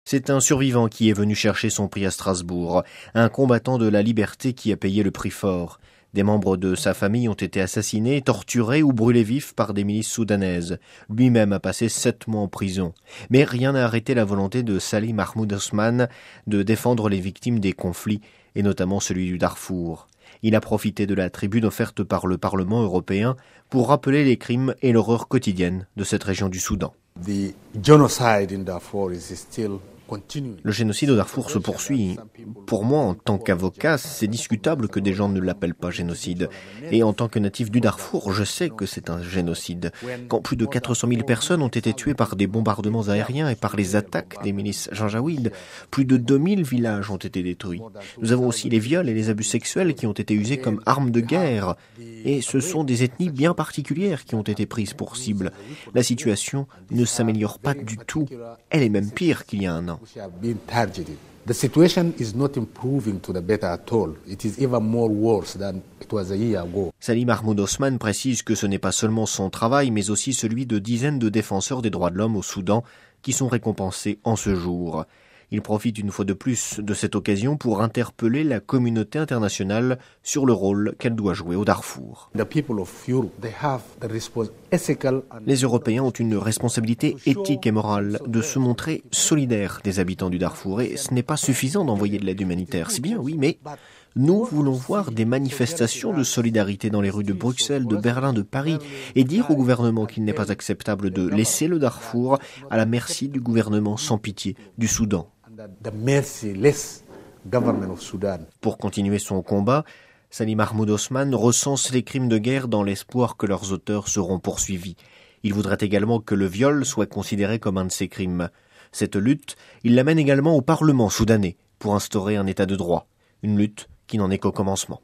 C'est un survivant qui est venu chercher son prix à Strasbourg, un combattant de la liberté qui a payé le prix fort. Des membres de sa famille ont été assassinés, torturés ou brûlés vifs par des milices soudanaises. Lui-même a passé 7 mois en prison. Mais rien n'a arrêté la volonté de Salih Mahmoud Osman de défendre les victimes des conflits, et notamment celui du Darfour. Il a profité de la tribune offerte par le Parlement européen pour rappeler les crimes et l'horreur quotidienne de cette région du Soudan. Le génocide au Darfour se poursuit. Pour moi, en tant qu'avocat, c'est discutable que des gens ne l'appellent pas génocide. Et en tant que natif du Darfour, je sais que c'est un génocide. Quand plus de 400 000 personnes ont été tuées par des bombardements aériens et par les attaques des milices janjaouides, plus de 2000 villages ont été détruits. Nous avons aussi les viols et les abus sexuels qui ont été usés comme armes de guerre. Et ce sont des ethnies bien particulières qui ont été prises pour cible. La situation ne s'améliore pas du tout. Elle est même pire qu'il y a un an. The situation is not improving to the better at all. It is even more worse than it was a year ago. Salih Mahmoud Osman précise que ce n'est pas seulement son travail, mais aussi celui de dizaines de défenseurs des droits de l'homme au Soudan qui sont récompensés en ce jour. Il profite une fois de plus de cette occasion pour interpeller la communauté internationale sur le rôle qu'elle doit jouer au Darfour. Les Européens ont une responsabilité éthique et morale de se montrer solidaires des habitants du Darfour. Et ce n'est pas suffisant d'envoyer de l'aide humanitaire. C'est bien, oui, mais nous voulons voir des manifestations de solidarité dans les rues de Bruxelles, de Berlin, de Paris et dire au gouvernement qu'il n'est pas acceptable de laisser le Darfour à la merci du gouvernement sans pitié du Soudan. Pour continuer son combat, Salih Mahmoud Osman recense les crimes de guerre dans l'espoir que leurs auteurs seront poursuivis. Il voudrait également que le viol soit considéré comme un de ces crimes. Cette lutte, il l'amène également au Parlement soudanais pour instaurer un état de droit. Une lutte qui n'en est qu'au commencement.